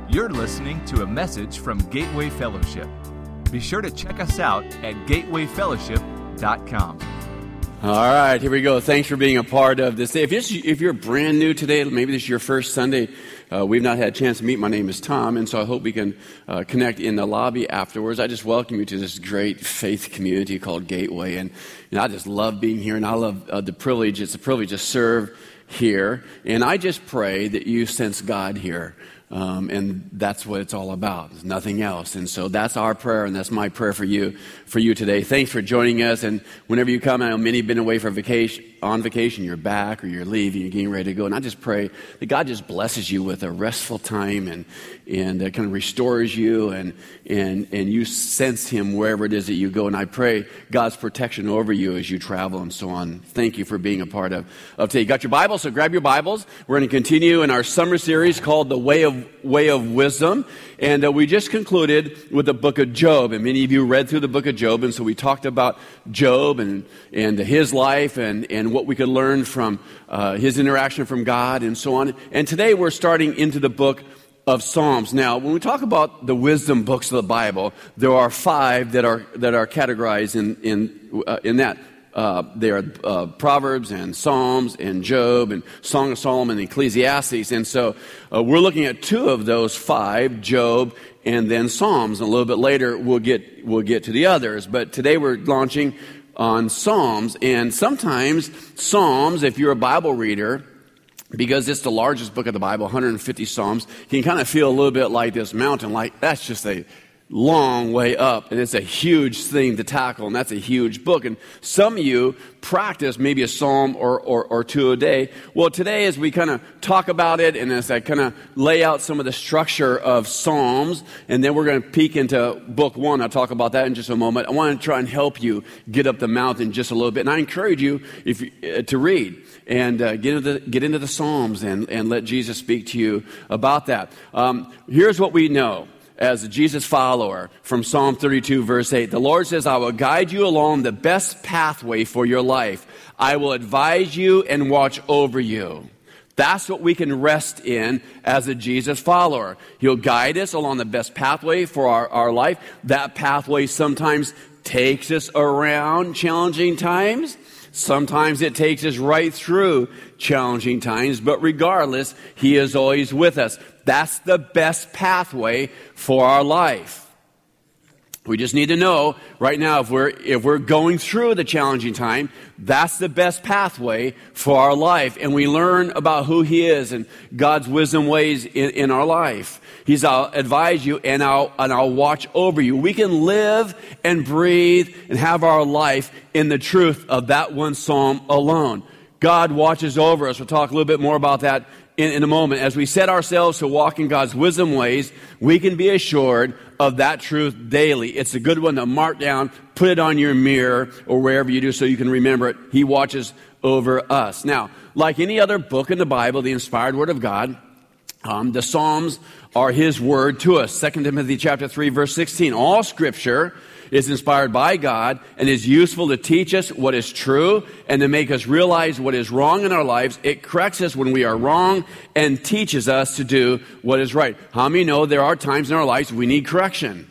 You're listening to a message from Gateway Fellowship. Be sure to check us out at gatewayfellowship.com. All right, here we go. Thanks for being a part of this day. If you're brand new today, maybe this is your first Sunday, we've not had a chance to meet. My name is Tom, and so I hope we can connect in the lobby afterwards. I just welcome you to this great faith community called Gateway, and I just love being here, and I love the privilege. It's a privilege to serve here, and I just pray that you sense God here. And that's what it's all about. There's nothing else. And so that's our prayer, and that's my prayer for you today. Thanks for joining us. And whenever you come, I know many have been away on vacation, you're back or you're leaving, you're getting ready to go. And I just pray that God just blesses you with a restful time and kind of restores you and you sense Him wherever it is that you go. And I pray God's protection over you as you travel and so on. Thank you for being a part of today. You got your Bible? So grab your Bibles. We're going to continue in our summer series called The Way of Wisdom. And we just concluded with the book of Job. And many of you read through the book of Job. And so we talked about Job and his life and what we could learn from his interaction from God and so on. And today we're starting into the book of Psalms. Now, when we talk about the wisdom books of the Bible, there are 5 that are categorized in that. They are Proverbs and Psalms and Job and Song of Solomon and Ecclesiastes. And so we're looking at 2 of those 5, Job and then Psalms. And a little bit later we'll get to the others. But today we're launching on Psalms. And sometimes Psalms, if you're a Bible reader, because it's the largest book of the Bible, 150 Psalms, can kind of feel a little bit like this mountain, like that's just a long way up, and it's a huge thing to tackle, and that's a huge book. And some of you practice maybe a psalm or 2 a day. Well, today as we kind of talk about it, and as I kind of lay out some of the structure of Psalms, and then we're going to peek into book 1. I'll talk about that in just a moment. I want to try and help you get up the mountain just a little bit, and I encourage you to read and get into the Psalms and let Jesus speak to you about that. Here's what we know as a Jesus follower from Psalm 32, verse 8. The Lord says, I will guide you along the best pathway for your life. I will advise you and watch over you. That's what we can rest in as a Jesus follower. He'll guide us along the best pathway for our life. That pathway sometimes takes us around challenging times. Sometimes it takes us right through challenging times, but regardless, He is always with us. That's the best pathway for our life. We just need to know right now if we're going through the challenging time, that's the best pathway for our life. And we learn about who He is and God's wisdom ways in our life. I'll advise you and I'll watch over you. We can live and breathe and have our life in the truth of that one psalm alone. God watches over us. We'll talk a little bit more about that in a moment. As we set ourselves to walk in God's wisdom ways, we can be assured of that truth daily. It's a good one to mark down, put it on your mirror or wherever you do so you can remember it. He watches over us. Now, like any other book in the Bible, the inspired Word of God, the Psalms are His Word to us. 2 Timothy chapter 3, verse 16. All Scripture is inspired by God and is useful to teach us what is true and to make us realize what is wrong in our lives. It corrects us when we are wrong and teaches us to do what is right. How many know there are times in our lives we need correction?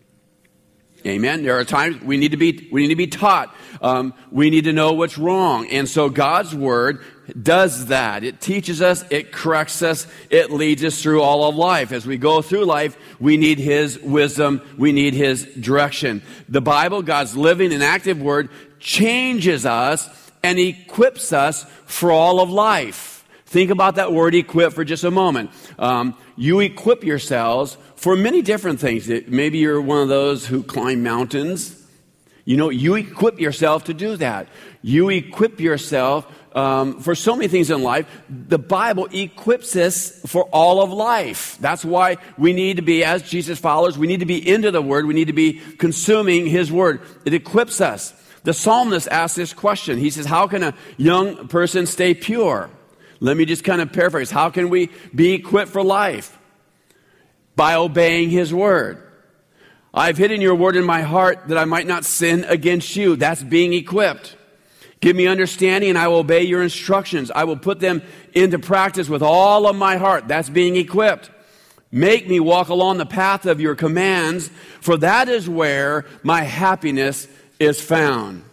Amen. There are times we need to be taught. We need to know what's wrong. And so God's Word does that. It teaches us, it corrects us, it leads us through all of life. As we go through life, we need His wisdom, we need His direction. The Bible, God's living and active Word, changes us and equips us for all of life. Think about that word equip for just a moment. You equip yourselves for many different things. Maybe you're one of those who climb mountains. You equip yourself to do that. You equip yourself for so many things in life. The Bible equips us for all of life. That's why we need to be, as Jesus followers, we need to be into the Word. We need to be consuming His Word. It equips us. The psalmist asks this question. He says, how can a young person stay pure? Let me just kind of paraphrase. How can we be equipped for life? By obeying His Word. I've hidden your word in my heart that I might not sin against you. That's being equipped. Give me understanding and I will obey your instructions. I will put them into practice with all of my heart. That's being equipped. Make me walk along the path of your commands, for that is where my happiness is found.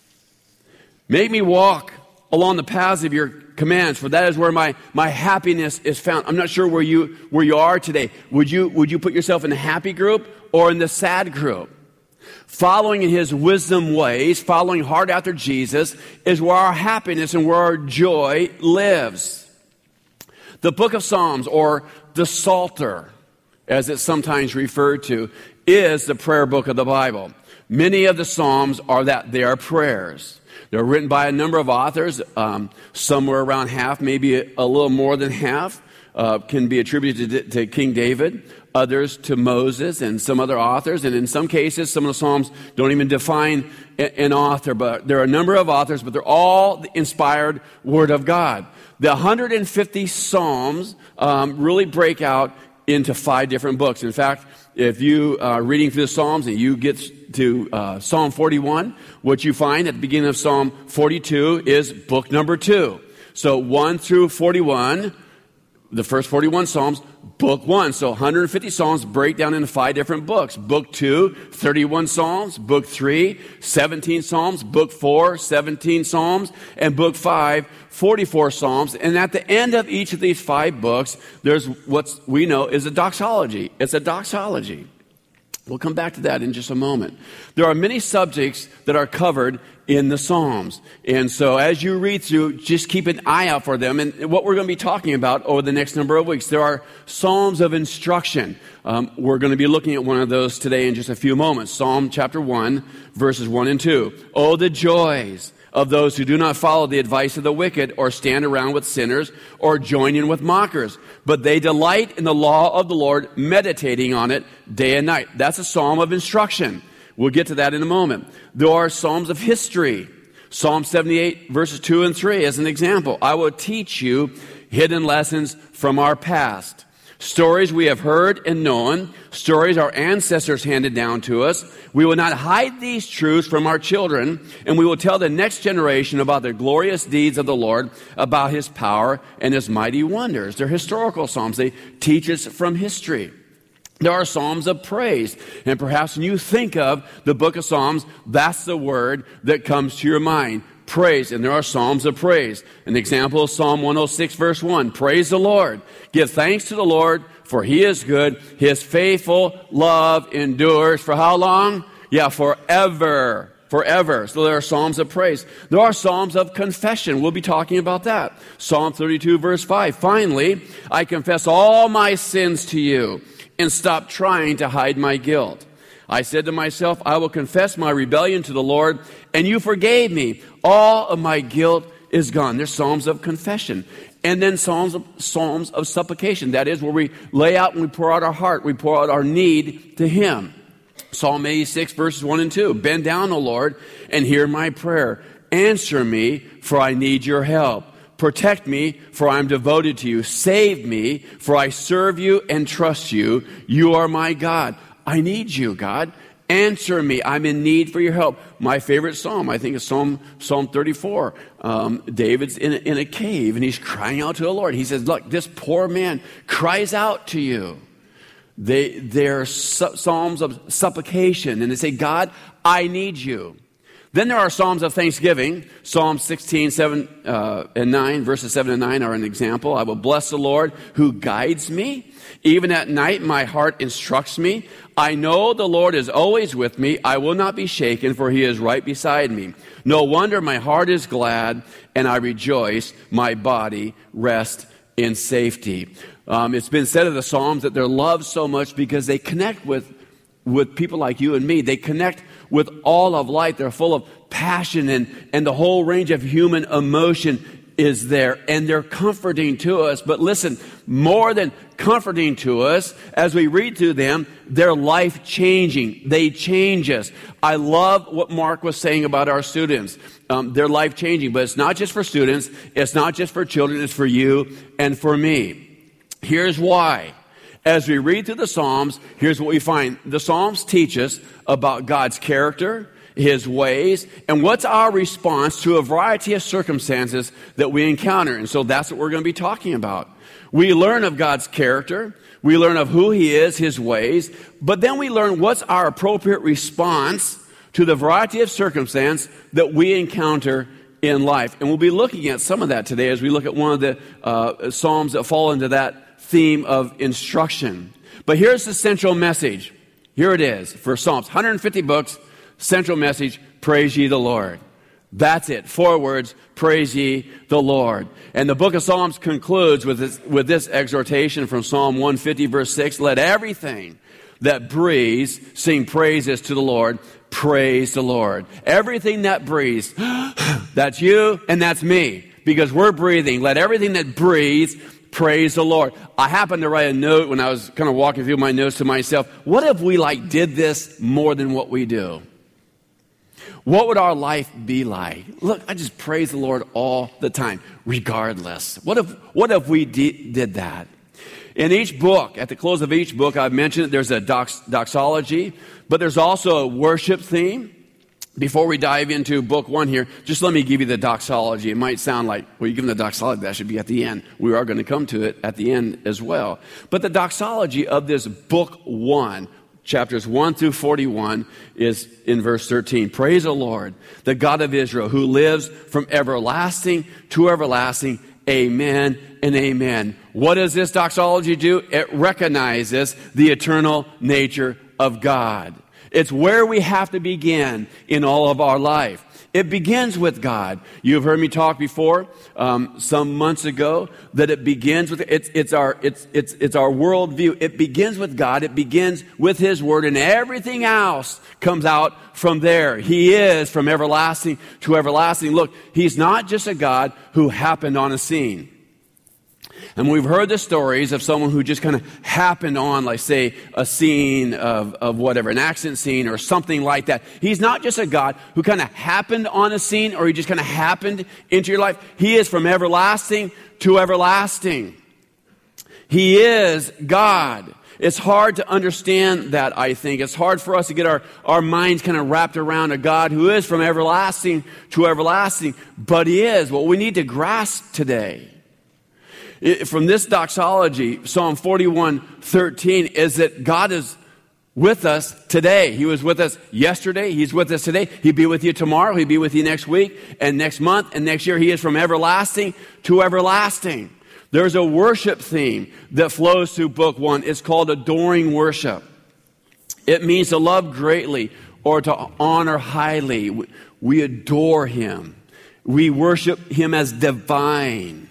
Make me walk along the paths of your commands, for that is where my happiness is found. I'm not sure where you are today. Would you put yourself in the happy group or in the sad group? Following in his wisdom ways, following hard after Jesus, is where our happiness and where our joy lives. The book of Psalms, or the Psalter, as it's sometimes referred to, is the prayer book of the Bible. Many of the Psalms are that. They are prayers. They're written by a number of authors, somewhere around half, maybe a little more than half, can be attributed to King David, others to Moses and some other authors, and in some cases, some of the Psalms don't even define an author, but there are a number of authors, but they're all the inspired Word of God. The 150 Psalms really break out into 5 different books. In fact, if you are reading through the Psalms and you get to Psalm 41, what you find at the beginning of Psalm 42 is book number 2. So 1 through 41, the first 41 Psalms, book 1. So 150 Psalms break down into 5 different books. Book 2, 31 Psalms. Book 3, 17 Psalms. Book 4, 17 Psalms. And book 5, 44 Psalms. And at the end of each of these 5 books, there's what we know is a doxology. It's a doxology. We'll come back to that in just a moment. There are many subjects that are covered in the Psalms. And so as you read through, just keep an eye out for them. And what we're going to be talking about over the next number of weeks, there are Psalms of instruction. We're going to be looking at one of those today in just a few moments. Psalm chapter 1, verses 1 and 2. Oh, the joys of those who do not follow the advice of the wicked, or stand around with sinners, or join in with mockers. But they delight in the law of the Lord, meditating on it day and night. That's a psalm of instruction. We'll get to that in a moment. There are psalms of history. Psalm 78, verses 2 and 3 as an example. I will teach you hidden lessons from our past. Stories we have heard and known, stories our ancestors handed down to us. We will not hide these truths from our children, and we will tell the next generation about the glorious deeds of the Lord, about his power and his mighty wonders. They're historical psalms. They teach us from history. There are psalms of praise, and perhaps when you think of the book of Psalms, that's the word that comes to your mind. Praise, and there are psalms of praise. An example is Psalm 106, verse 1. Praise the Lord. Give thanks to the Lord, for he is good. His faithful love endures for how long? Yeah, forever. Forever. So there are psalms of praise. There are psalms of confession. We'll be talking about that. Psalm 32, verse 5. Finally, I confess all my sins to you and stop trying to hide my guilt. I said to myself, I will confess my rebellion to the Lord, and you forgave me. All of my guilt is gone. There's psalms of confession. And then psalms of supplication. That is where we lay out and we pour out our heart. We pour out our need to him. Psalm 86, verses 1 and 2. Bend down, O Lord, and hear my prayer. Answer me, for I need your help. Protect me, for I am devoted to you. Save me, for I serve you and trust you. You are my God. I need you, God. Answer me. I'm in need for your help. My favorite psalm, I think, is Psalm 34. David's in a cave, and he's crying out to the Lord. He says, look, this poor man cries out to you. They're psalms of supplication, and they say, God, I need you. Then there are psalms of thanksgiving. Psalm 16, 7 and 9, verses 7 and 9 are an example. I will bless the Lord who guides me. Even at night, my heart instructs me. I know the Lord is always with me. I will not be shaken, for he is right beside me. No wonder my heart is glad, and I rejoice. My body rests in safety. It's been said of the Psalms that they're loved so much because they connect with people like you and me. They connect with all of life. They're full of passion, and the whole range of human emotion is there, and they're comforting to us. But listen, more than comforting to us, as we read through them, they're life-changing. They change us. I love what Mark was saying about our students. They're life-changing, but it's not just for students. It's not just for children. It's for you and for me. Here's why. As we read through the Psalms, here's what we find. The Psalms teach us about God's character, his ways, and what's our response to a variety of circumstances that we encounter. And so that's what we're going to be talking about. We learn of God's character. We learn of who He is, His ways. But then we learn what's our appropriate response to the variety of circumstance that we encounter in life. And we'll be looking at some of that today as we look at one of the Psalms that fall into that theme of instruction. But here's the central message. Here it is for Psalms. 150 books, central message, praise ye the Lord. That's it. 4 words, praise ye the Lord. And the book of Psalms concludes with this exhortation from Psalm 150, verse 6. Let everything that breathes sing praises to the Lord. Praise the Lord. Everything that breathes, that's you and that's me, because we're breathing. Let everything that breathes praise the Lord. I happened to write a note when I was kind of walking through my notes to myself. What if we did this more than what we do? What would our life be like? Look, I just praise the Lord all the time, regardless. What if we did that? In each book, at the close of each book, I've mentioned that there's a doxology, but there's also a worship theme. Before we dive into book 1 here, just let me give you the doxology. It might sound like, well, you give them the doxology, that should be at the end. We are going to come to it at the end as well. But the doxology of this book 1, chapters 1 through 41, is in verse 13. Praise the Lord, the God of Israel, who lives from everlasting to everlasting. Amen and amen. What does this doxology do? It recognizes the eternal nature of God. It's where we have to begin in all of our life. It begins with God. You've heard me talk before, some months ago, that it begins with it's our worldview. It begins with God. It begins with His Word, and everything else comes out from there. He is from everlasting to everlasting. Look, He's not just a God who happened on a scene. And we've heard the stories of someone who just kind of happened on, like, say, a scene of whatever, an accident scene or something like that. He's not just a God who kind of happened on a scene, or He just kind of happened into your life. He is from everlasting to everlasting. He is God. It's hard to understand that, I think. It's hard for us to get our minds kind of wrapped around a God who is from everlasting to everlasting. But He is. What we need to grasp today from this doxology, Psalm 41:13, is that God is with us today. He was with us yesterday. He's with us today. He'll be with you tomorrow. He'll be with you next week and next month and next year. He is from everlasting to everlasting. There's a worship theme that flows through book 1. It's called adoring worship. It means to love greatly or to honor highly. We adore Him. We worship Him as divine.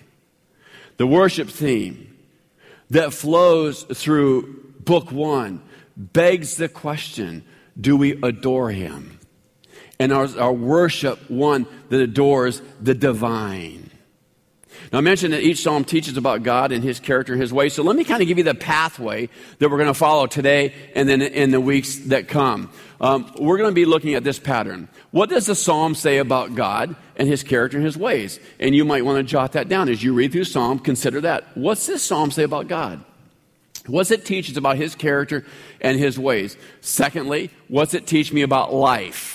The worship theme that flows through book 1 begs the question, do we adore Him? And our worship one that adores the divine. Now, I mentioned that each psalm teaches about God and His character and His ways. So let me kind of give you the pathway that we're going to follow today and then in the weeks that come. We're going to be looking at this pattern. What does the psalm say about God and His character and His ways? And you might want to jot that down as you read through Psalm. Consider that. What's this psalm say about God? What's it teach us about His character and His ways? Secondly, what's it teach me about life?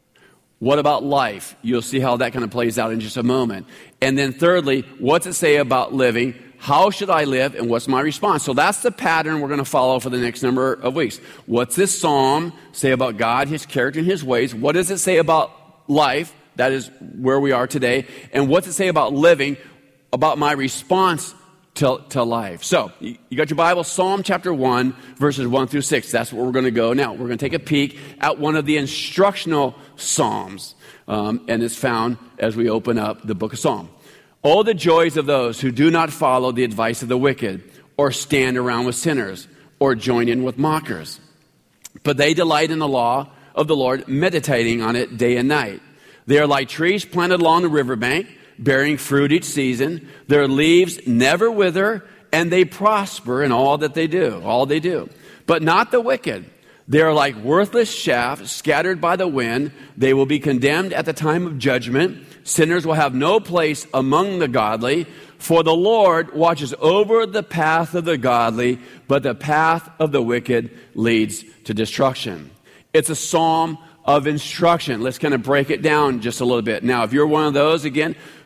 What about life? You'll see how that kind of plays out in just a moment. And then thirdly, what's it say about living? How should I live, and what's my response? So that's the pattern we're going to follow for the next number of weeks. What's this psalm say about God, His character, and His ways? What does it say about life? That is where we are today. And what's it say about living, about my response to life? So, you got your Bible, Psalm chapter 1, verses 1 through 6. That's where we're going to go. Now, we're going to take a peek at one of the instructional psalms. And it's found as we open up the book of Psalm. Oh, the joys of those who do not follow the advice of the wicked, or stand around with sinners, or join in with mockers. But they delight in the law of the Lord, meditating on it day and night. They are like trees planted along the riverbank, bearing fruit each season. Their leaves never wither, and they prosper in all that they do. But not the wicked. They are like worthless chaff scattered by the wind. They will be condemned at the time of judgment. Sinners will have no place among the godly. For the Lord watches over the path of the godly, but the path of the wicked leads to destruction. It's a psalm of instruction. Let's kind of break it down just a little bit. Now, if you're one of those, again,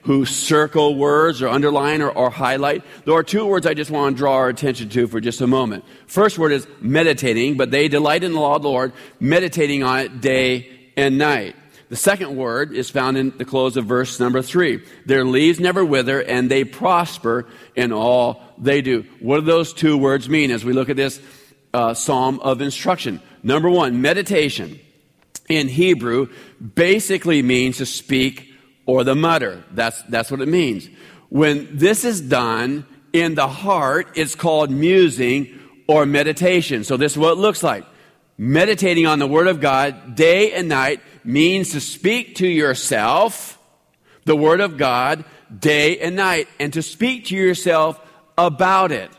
who circle words or underline or highlight. There are two words I just want to draw our attention to for just a moment. First word is meditating, but they delight in the law of the Lord, meditating on it day and night. The second word is found in the close of verse number 3. Their leaves never wither, and they prosper in all they do. What do those two words mean as we look at this psalm of instruction? Number one, meditation in Hebrew basically means to speak or the mutter. That's what it means. When this is done in the heart, it's called musing or meditation. So this is what it looks like. Meditating on the Word of God day and night means to speak to yourself the Word of God day and night, and to speak to yourself about it.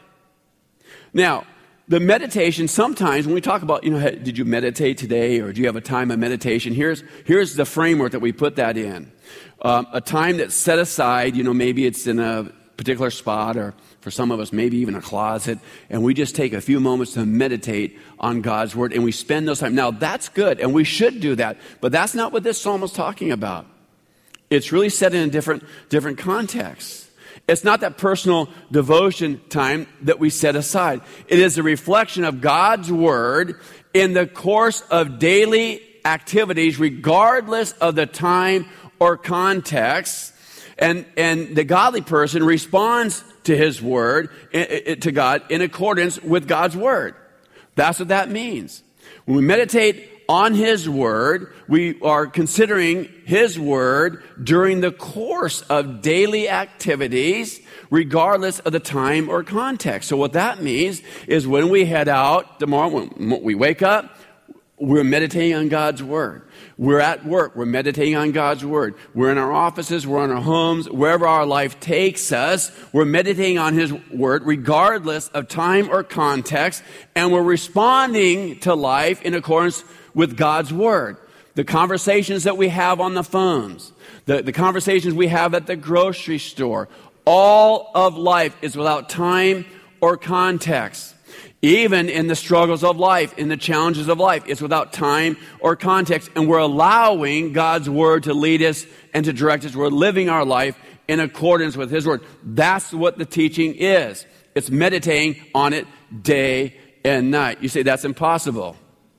Now, the meditation, sometimes when we talk about, did you meditate today, or do you have a time of meditation? Here's the framework that we put that in. A time that's set aside, maybe it's in a particular spot, or for some of us, maybe even a closet, and we just take a few moments to meditate on God's Word, and we spend those time. Now, that's good, and we should do that, but that's not what this psalm is talking about. It's really set in a different context. It's not that personal devotion time that we set aside. It is a reflection of God's Word in the course of daily activities, regardless of the time or context. And the godly person responds to His Word, to God, in accordance with God's Word. That's what that means. When we meditate on His Word, we are considering His Word during the course of daily activities, regardless of the time or context. So what that means is when we head out tomorrow, when we wake up, we're meditating on God's Word. We're at work. We're meditating on God's Word. We're in our offices. We're in our homes. Wherever our life takes us, we're meditating on His Word regardless of time or context, and we're responding to life in accordance with God's Word. The conversations that we have on the phones, the conversations we have at the grocery store, all of life is without time or context. Even in the struggles of life, in the challenges of life, it's without time or context. And we're allowing God's Word to lead us and to direct us. We're living our life in accordance with His Word. That's what the teaching is. It's meditating on it day and night. You say, that's impossible.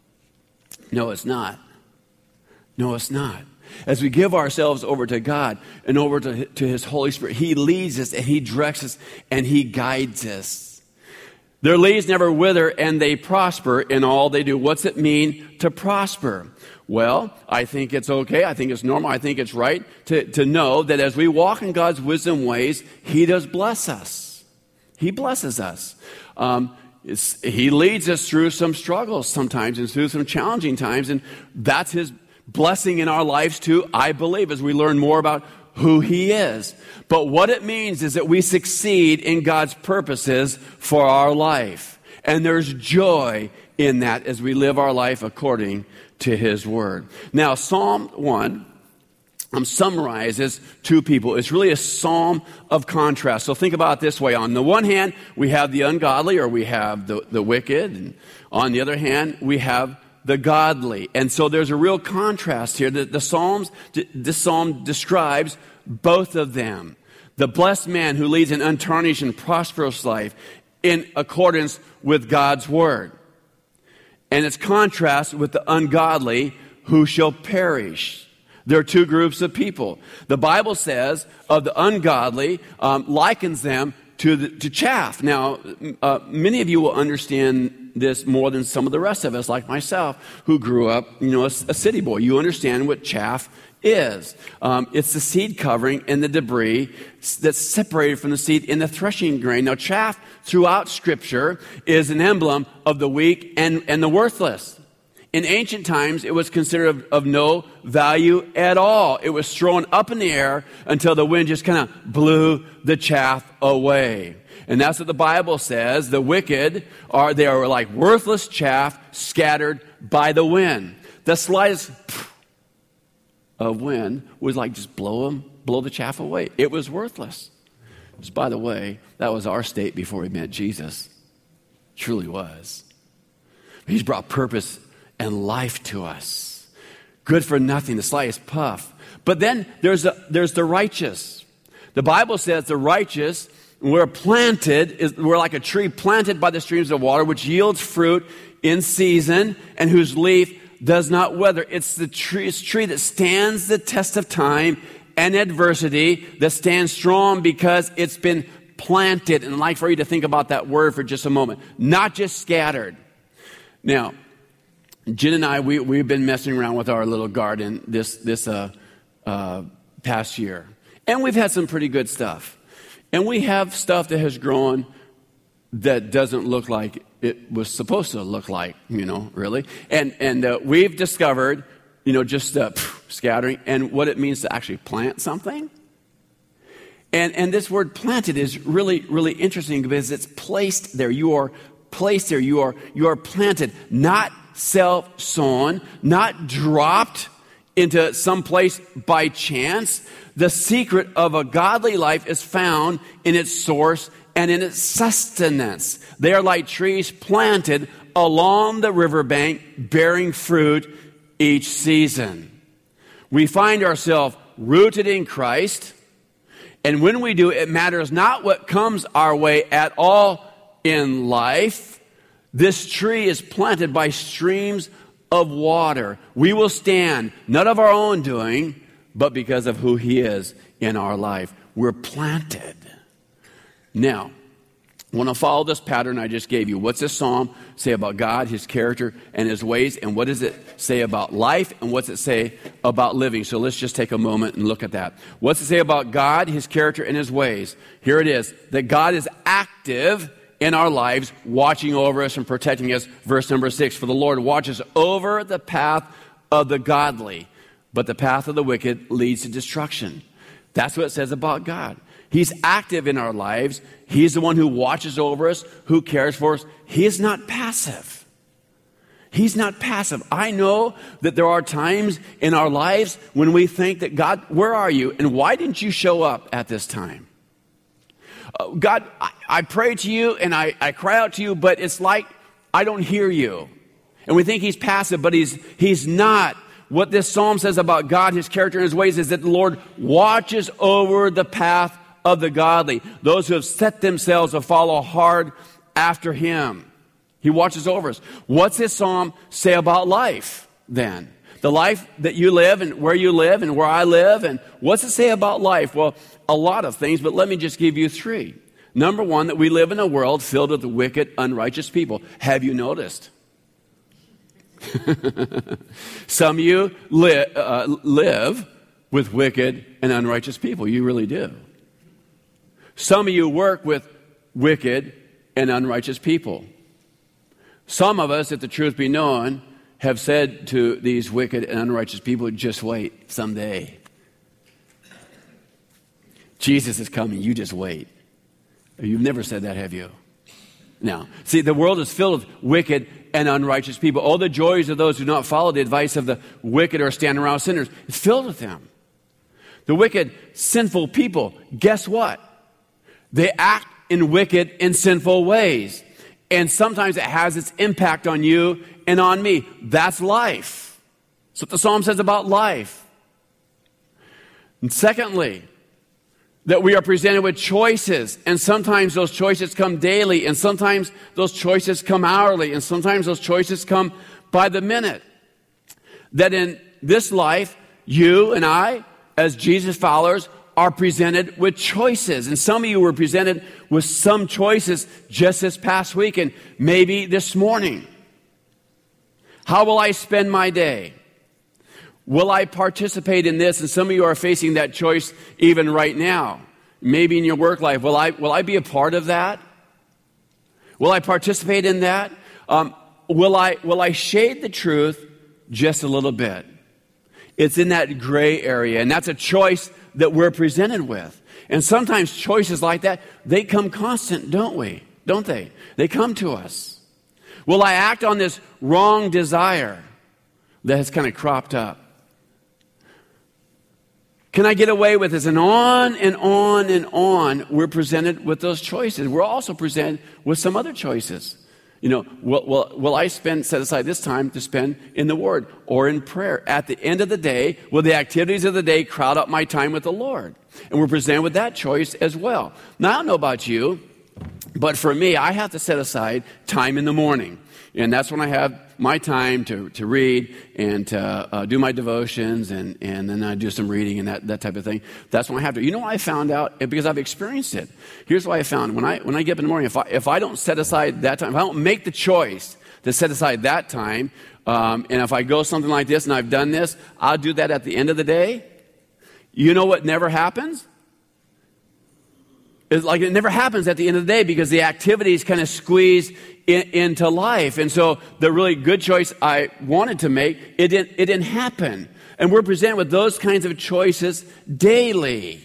No, it's not. No, it's not. As we give ourselves over to God and over to His Holy Spirit, He leads us and He directs us and He guides us. Their leaves never wither, and they prosper in all they do. What's it mean to prosper? Well, I think it's okay. I think it's normal. I think it's right to know that as we walk in God's wisdom ways, He does bless us. He blesses us. He leads us through some struggles sometimes and through some challenging times, and that's His blessing in our lives too, I believe, as we learn more about who He is. But what it means is that we succeed in God's purposes for our life. And there's joy in that as we live our life according to His Word. Now, Psalm 1 summarizes two people. It's really a psalm of contrast. So think about it this way. On the one hand, we have the ungodly, or we have the wicked. And on the other hand, we have the godly. And so there's a real contrast here. This psalm describes both of them. The blessed man who leads an untarnished and prosperous life in accordance with God's Word. And its contrast with the ungodly who shall perish. There are two groups of people. The Bible says of the ungodly, likens them to chaff. Now, many of you will understand this more than some of the rest of us, like myself, who grew up, a city boy. You understand what chaff is. It's the seed covering and the debris that's separated from the seed in the threshing grain. Now, chaff throughout Scripture is an emblem of the weak and the worthless. In ancient times, it was considered of no value at all. It was thrown up in the air until the wind just kind of blew the chaff away. And that's what the Bible says. The wicked are like worthless chaff scattered by the wind. The slightest of wind was like just blow the chaff away. It was worthless. Just by the way, that was our state before we met Jesus. It truly was. He's brought purpose and life to us. Good for nothing, the slightest puff. But then there's the righteous. The Bible says the righteous, we're like a tree planted by the streams of water, which yields fruit in season and whose leaf does not wither. It's the tree that stands the test of time and adversity, that stands strong because it's been planted. And I'd like for you to think about that word for just a moment. Not just scattered. Now, Jen and I, we've been messing around with our little garden this past year. And we've had some pretty good stuff. And we have stuff that has grown that doesn't look like it was supposed to look like, really. And we've discovered, just scattering and what it means to actually plant something. And this word planted is really, really interesting because it's placed there. You are placed there. You are planted, not self-sown, not dropped into some place by chance. The secret of a godly life is found in its source and in its sustenance. They are like trees planted along the riverbank, bearing fruit each season. We find ourselves rooted in Christ, and when we do, it matters not what comes our way at all in life. This tree is planted by streams of water. We will stand, not of our own doing, but because of who He is in our life. We're planted. Now, I want to follow this pattern I just gave you. What's this psalm say about God, His character, and His ways? And what does it say about life? And what's it say about living? So let's just take a moment and look at that. What's it say about God, His character, and His ways? Here it is. That God is active in our lives, watching over us and protecting us. Verse number 6, for the Lord watches over the path of the godly, but the path of the wicked leads to destruction. That's what it says about God. He's active in our lives. He's the one who watches over us, who cares for us. He is not passive. He's not passive. I know that there are times in our lives when we think that, God, where are you? And why didn't you show up at this time? God, I pray to you and I cry out to you, but it's like I don't hear you. And we think He's passive, but He's not. What this psalm says about God, His character, and His ways is that the Lord watches over the path of the godly, those who have set themselves to follow hard after Him. He watches over us. What's this psalm say about life then? The life that you live and where I live, and what's it say about life? Well, a lot of things, but let me just give you 3. Number 1, that we live in a world filled with wicked, unrighteous people. Have you noticed? Some of you live with wicked and unrighteous people. You really do. Some of you work with wicked and unrighteous people. Some of us, if the truth be known, have said to these wicked and unrighteous people, just wait someday. Jesus is coming, you just wait. You've never said that, have you? No. See, the world is filled with wicked and unrighteous people. All the joys of those who do not follow the advice of the wicked or stand around sinners is filled with them. The wicked, sinful people, guess what? They act in wicked and sinful ways. And sometimes it has its impact on you and on me. That's life. That's what the psalm says about life. And secondly, that we are presented with choices, and sometimes those choices come daily, and sometimes those choices come hourly, and sometimes those choices come by the minute. That in this life, you and I, as Jesus followers, are presented with choices. And some of you were presented with some choices just this past week, and maybe this morning. How will I spend my day? Will I participate in this? And some of you are facing that choice even right now. Maybe in your work life. Will I be a part of that? Will I participate in that? Will I shade the truth just a little bit? It's in that gray area, and that's a choice that we're presented with. And sometimes choices like that, they come constant, don't they? They come to us. Will I act on this wrong desire that has kind of cropped up? Can I get away with this? And on and on and on, we're presented with those choices. We're also presented with some other choices. Will I set aside this time to spend in the Word or in prayer? At the end of the day, will the activities of the day crowd out my time with the Lord? And we're presented with that choice as well. Now, I don't know about you, but for me, I have to set aside time in the morning. And that's when I have my time to read and to do my devotions, and then I do some reading and that type of thing. That's when I have to. You know what I found out? Because I've experienced it. Here's what I found. When I get up in the morning, if I don't set aside that time, if I don't make the choice to set aside that time, and if I go something like this and I've done this, I'll do that at the end of the day. You know what never happens? It's like it never happens at the end of the day because the activities kind of squeeze into life. And so the really good choice I wanted to make, it didn't happen. And we're presented with those kinds of choices daily.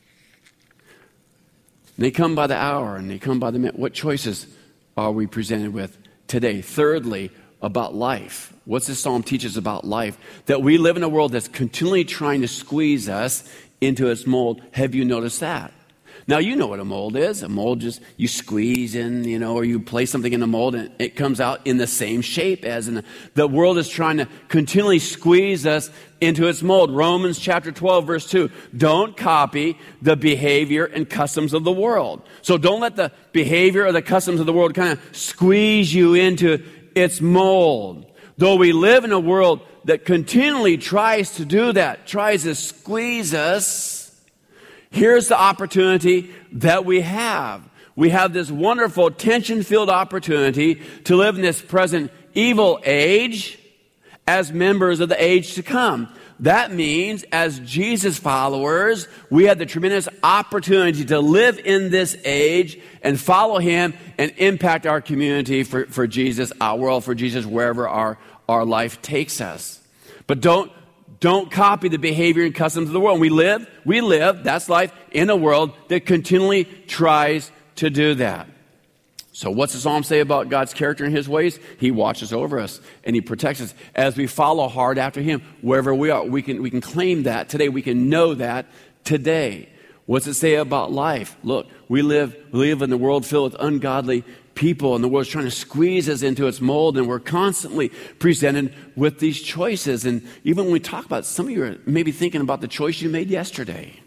They come by the hour and they come by the minute. What choices are we presented with today? Thirdly, about life. What's this psalm teach us about life? That we live in a world that's continually trying to squeeze us into its mold. Have you noticed that? Now, you know what a mold is. A mold just, you squeeze in, or you place something in a mold and it comes out in the same shape as in the world is trying to continually squeeze us into its mold. Romans chapter 12, verse 2. Don't copy the behavior and customs of the world. So don't let the behavior or the customs of the world kind of squeeze you into its mold. Though we live in a world that continually tries to do that, tries to squeeze us, here's the opportunity that we have. We have this wonderful tension-filled opportunity to live in this present evil age as members of the age to come. That means as Jesus followers, we have the tremendous opportunity to live in this age and follow Him and impact our community for Jesus, our world for Jesus, wherever our life takes us. But don't copy the behavior and customs of the world. We live, that's life, in a world that continually tries to do that. So what's the psalm say about God's character and His ways? He watches over us and He protects us as we follow hard after Him wherever we are. We can claim that today. We can know that today. What's it say about life? Look, we live in a world filled with ungodly people, and the world's trying to squeeze us into its mold, and we're constantly presented with these choices. And even when we talk about it, some of you are maybe thinking about the choice you made yesterday,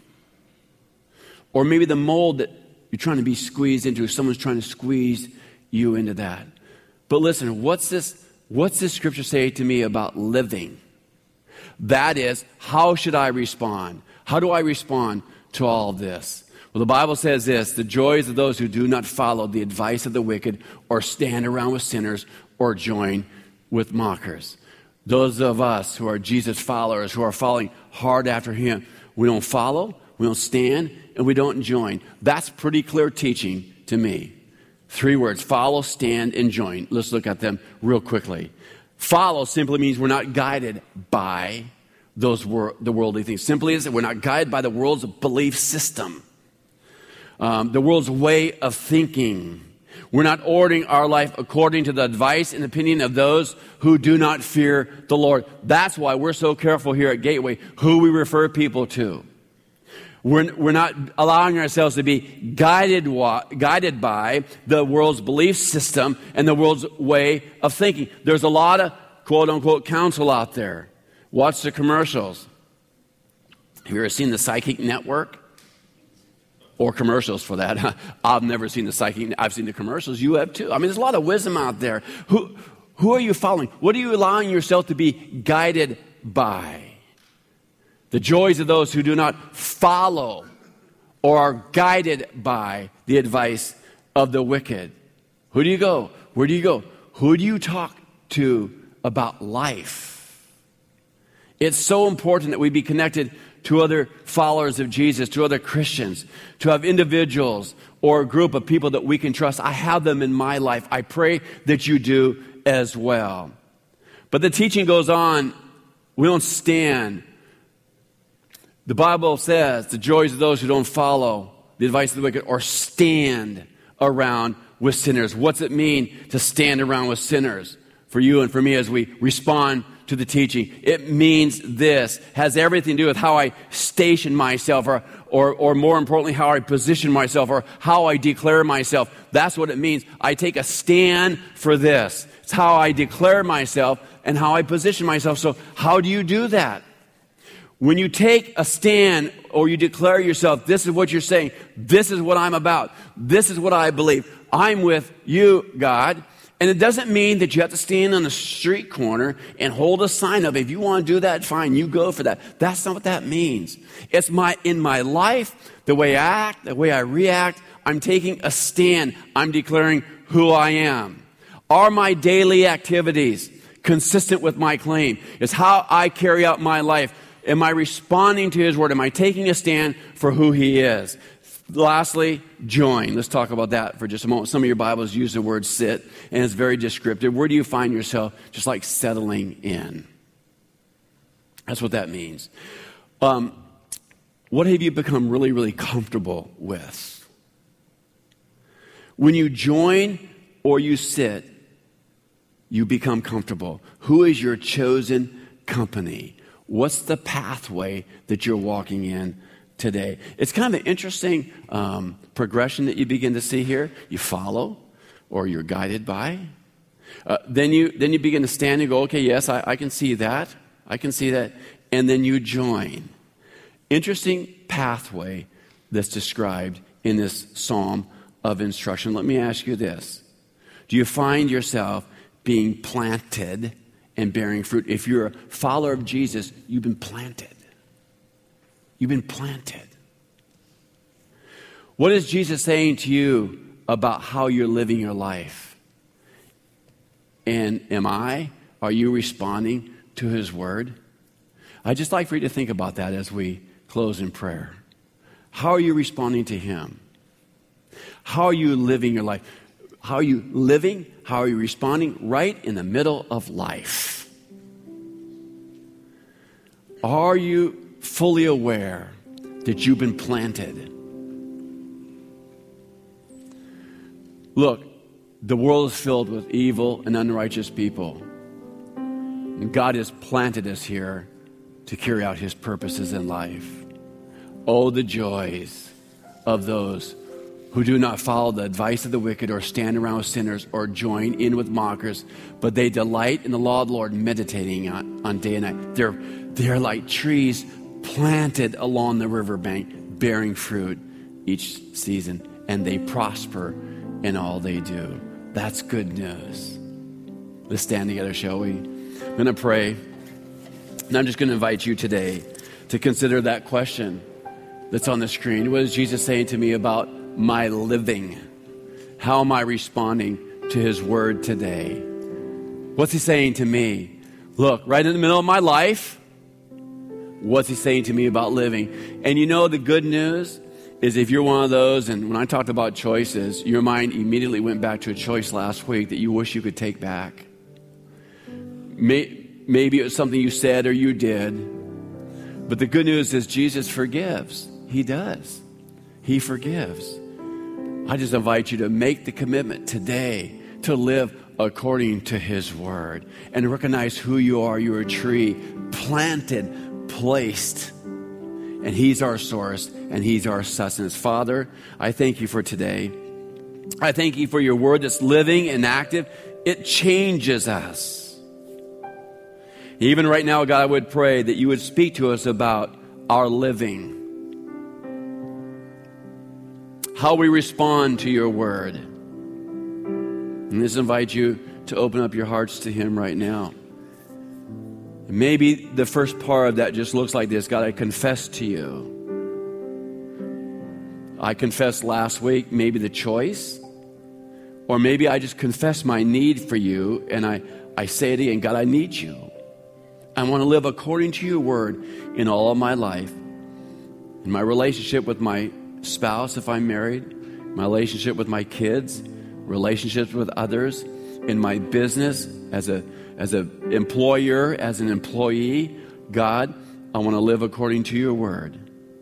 or maybe the mold that you're trying to be squeezed into. Someone's trying to squeeze you into that. But listen, what's this scripture say to me about living? That is, how should I respond? How do I respond to all of this? Well, the Bible says this: the joys of those who do not follow the advice of the wicked, or stand around with sinners, or join with mockers. Those of us who are Jesus followers, who are following hard after Him, we don't follow, we don't stand, and we don't join. That's pretty clear teaching to me. 3 words: follow, stand, and join. Let's look at them real quickly. Follow simply means we're not guided by the worldly things. Simply is that we're not guided by the world's belief system. The world's way of thinking. We're not ordering our life according to the advice and opinion of those who do not fear the Lord. That's why we're so careful here at Gateway who we refer people to. We're not allowing ourselves to be guided by the world's belief system and the world's way of thinking. There's a lot of quote-unquote counsel out there. Watch the commercials. Have you ever seen the Psychic Network? Or commercials for that. I've never seen the Psychic. I've seen the commercials. You have too. I mean, there's a lot of wisdom out there. Who are you following? What are you allowing yourself to be guided by? The joys of those who do not follow or are guided by the advice of the wicked. Who do you go? Where do you go? Who do you talk to about life? It's so important that we be connected to other followers of Jesus, to other Christians, to have individuals or a group of people that we can trust. I have them in my life. I pray that you do as well. But the teaching goes on. We don't stand. The Bible says the joys of those who don't follow the advice of the wicked or stand around with sinners. What's it mean to stand around with sinners? For you and for me as we respond to the teaching. It means this. Has everything to do with how I station myself, or more importantly, how I position myself, or how I declare myself. That's what it means. I take a stand for this. It's how I declare myself and how I position myself. So how do you do that? When you take a stand or you declare yourself, this is what you're saying. This is what I'm about. This is what I believe. I'm with you, God. And it doesn't mean that you have to stand on the street corner and hold a sign up. If you want to do that, fine, you go for that. That's not what that means. It's in my life, the way I act, the way I react, I'm taking a stand. I'm declaring who I am. Are my daily activities consistent with my claim? Is how I carry out my life. Am I responding to His Word? Am I taking a stand for who He is? Lastly, join. Let's talk about that for just a moment. Some of your Bibles use the word sit, and it's very descriptive. Where do you find yourself just like settling in? That's what that means. What have you become really, really comfortable with? When you join or you sit, you become comfortable. Who is your chosen company? What's the pathway that you're walking in today? It's kind of an interesting progression that you begin to see here. You follow, or you're guided by. Then you begin to stand and go, okay, yes, I can see that. I can see that. And then you join. Interesting pathway that's described in this psalm of instruction. Let me ask you this. Do you find yourself being planted and bearing fruit? If you're a follower of Jesus, you've been planted. You've been planted. What is Jesus saying to you about how you're living your life? And are you responding to His Word? I'd just like for you to think about that as we close in prayer. How are you responding to Him? How are you living your life? How are you living? How are you responding right in the middle of life? Are you fully aware that you've been planted? Look, the world is filled with evil and unrighteous people. And God has planted us here to carry out His purposes in life. Oh, the joys of those who do not follow the advice of the wicked or stand around with sinners or join in with mockers, but they delight in the law of the Lord, meditating on day and night. They're like trees planted along the riverbank, bearing fruit each season, and they prosper in all they do. That's good news. Let's stand together, shall we? I'm going to pray, and I'm just going to invite you today to consider that question that's on the screen. What is Jesus saying to me about my living? How am I responding to His Word today? What's He saying to me? Look, right in the middle of my life, what's He saying to me about living? And you know, the good news is if you're one of those, and when I talked about choices, your mind immediately went back to a choice last week that you wish you could take back. Maybe it was something you said or you did. But the good news is Jesus forgives. He does. He forgives. I just invite you to make the commitment today to live according to His Word and recognize who you are. You're a tree planted, placed, and He's our source and He's our sustenance. Father, I thank You for today. I thank You for Your Word that's living and active. It changes us. Even right now, God, I would pray that You would speak to us about our living, how we respond to Your Word. And just invite you to open up your hearts to Him right now. Maybe the first part of that just looks like this. God, I confess to You. I confessed last week, maybe the choice. Or maybe I just confess my need for You, and I say it again, God, I need You. I want to live according to Your Word in all of my life. In my relationship with my spouse, if I'm married, my relationship with my kids, relationships with others, in my business, as an employer, as an employee. God, I want to live according to Your Word.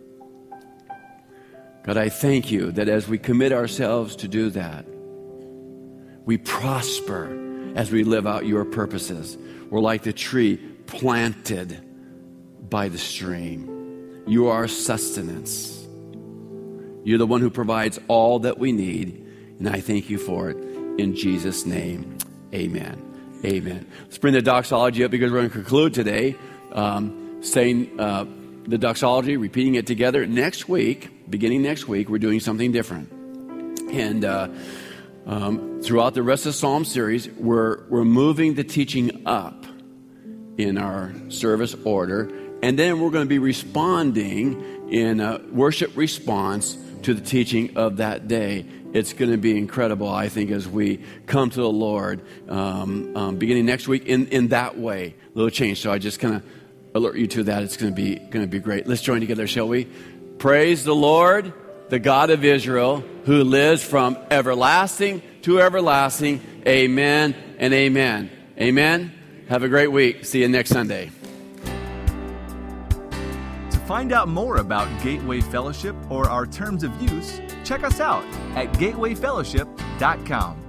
God, I thank You that as we commit ourselves to do that, we prosper as we live out Your purposes. We're like the tree planted by the stream. You are our sustenance. You're the one who provides all that we need, and I thank you for it. In Jesus' name, amen. Amen. Let's bring the doxology up because we're going to conclude today saying the doxology, repeating it together. Next week, beginning next week, we're doing something different. And throughout the rest of the Psalm series, we're moving the teaching up in our service order. And then we're going to be responding in a worship response to the teaching of that day. It's going to be incredible, I think, as we come to the Lord beginning next week in that way. A little change. So I just kind of alert you to that. It's going to be great. Let's join together, shall we? Praise the Lord, the God of Israel, who lives from everlasting to everlasting. Amen and amen. Amen. Have a great week. See you next Sunday. To find out more about Gateway Fellowship or our terms of use, check us out at gatewayfellowship.com.